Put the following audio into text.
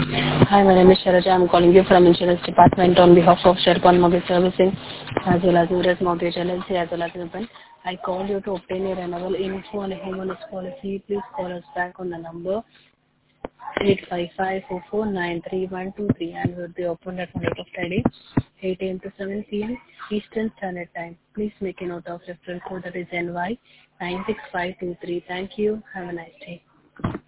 Hi, my name is Sharaja. I'm calling you from Insurance Department on behalf of Sherpan Mortgage Servicing as well as Urus Mortgage LLC as well as Urban. I called you to obtain a renewal info on a homeowner's policy. Please call us back on the number 855-449-3123 and will be open at Monday to Friday, 8 a.m. to 7 p.m. Eastern Standard Time. Please make a note of reference code that is NY 96523. Thank you. Have a nice day.